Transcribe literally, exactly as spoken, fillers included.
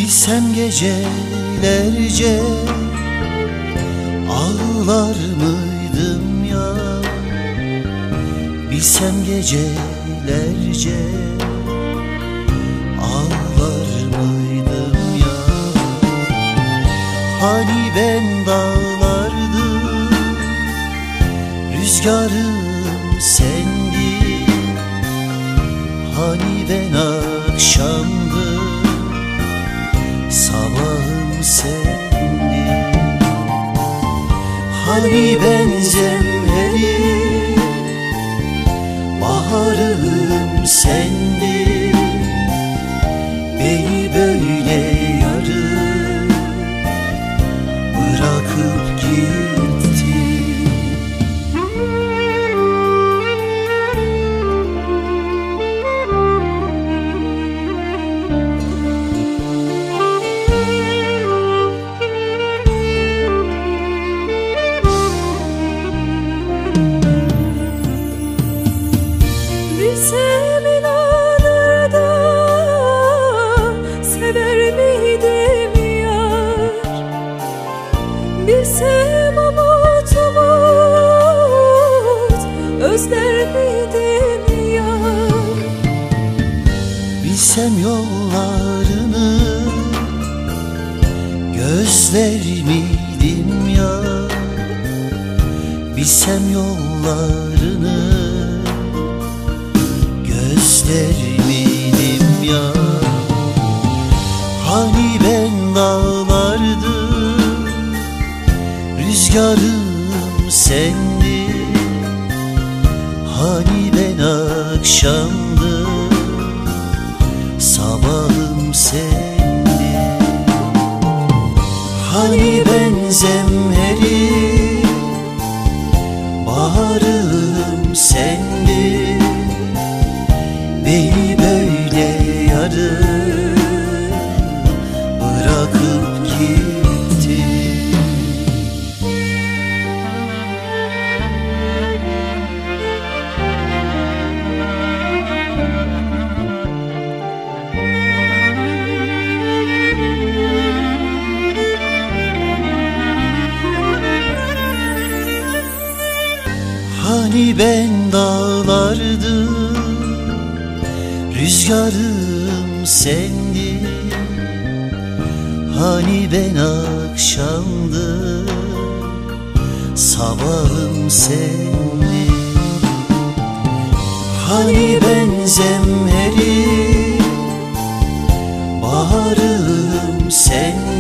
Bilsem gecelerce ağlar mıydım ya? Bilsem gecelerce ağlar mıydım ya? Hani ben dağlardım, rüzgarım sendin. Hani ben akşamdım, sabahım sendin. Hani ben zemherim, baharım sendin. Beni böyle yarım bırakıp gittin. Bilsem inanırdım, sever miydim yar? Bilsem umut umut, özler miydim yar? Bilsem yollarını gözler miydim ya? Bilsem yollarını gözler miydim ya? Hani ben dağlardım, rüzgarım sendin. Hani ben akşamdım, sabahım sendin. Hani ben zemherim, baharım sendin. Beni böyle yarım bırakıp gittin. Hani ben dağlardım, rüzgarım sendin. Hani ben akşamdım, sabahım sendin. Hani ben zemherim, baharım sendin.